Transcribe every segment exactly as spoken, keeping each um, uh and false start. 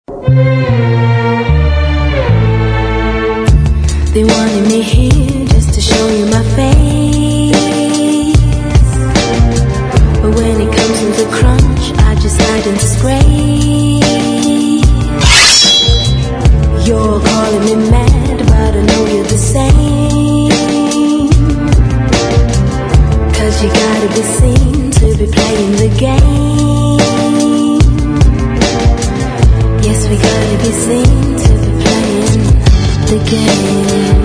They wanted me here just to show you my face, but when it comes to the crunch, I just hide and disgrace. You're calling me mad, but I know you're the same, 'cause you gotta be seen to be playing the game. Yes, we gotta be seen to be playing the game.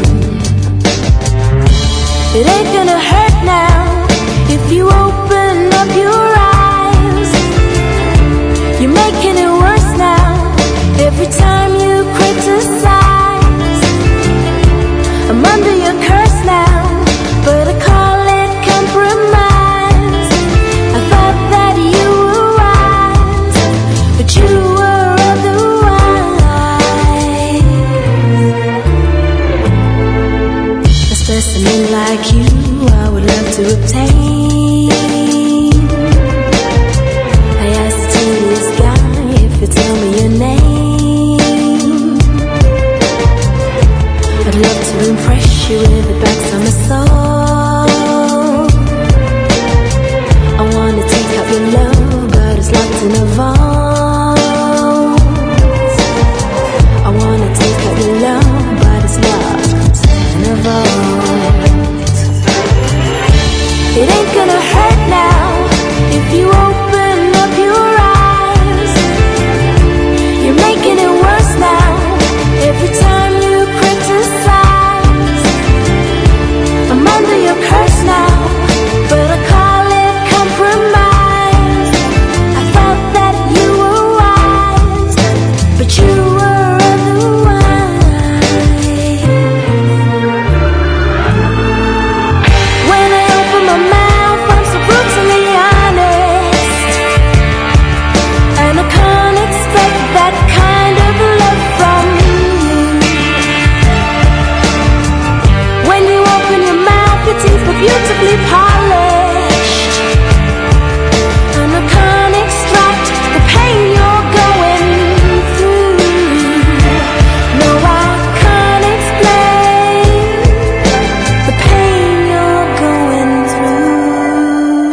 It ain't gonna hurt now if you open up your eyes. You're making it worse now every time you criticize. I'm under your curse now, but I call it compromise. I thought that you were wise, but you were otherwise. A specimen like you I would love to obtain. I asked the tedious guy if you tell me your name. I'd love to impress you with the backs of my soul. I wanna take up your love, but it's locked in a vault. I wanna take up your love, but it's locked in a vault. It ain't gonna hurt now if you open up your eyes. You're making it worse now every time you criticize. I'm under your curse now, but I call it compromise. I thought that you were wise, but you were otherwise. When I open my mouth, I'm so brutally honest, and I can't expect that kind of love from you. When you open your mouth, your teeth are beautifully polished, and I can't extract the pain you're going through. No, I can't explain the pain you're going through.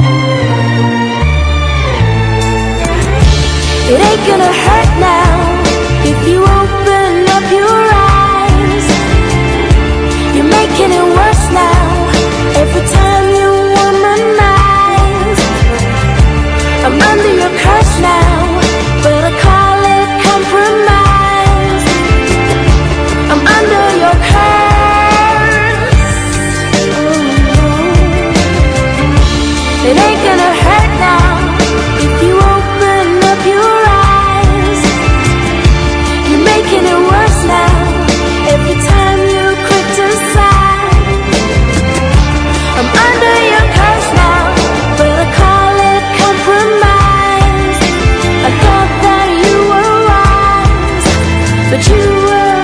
It ain't gonna hurt now if you open up your eyes. You're making it worse now every time you womanize. I'm under your curse now, but I call it compromise. I'm under your curse. Oh no. It ain't gonna hurt now if you open up your eyes. You're making it worse now every time you criticize. I'm under your curse now, but I call it compromise. I thought that you were wise, but you were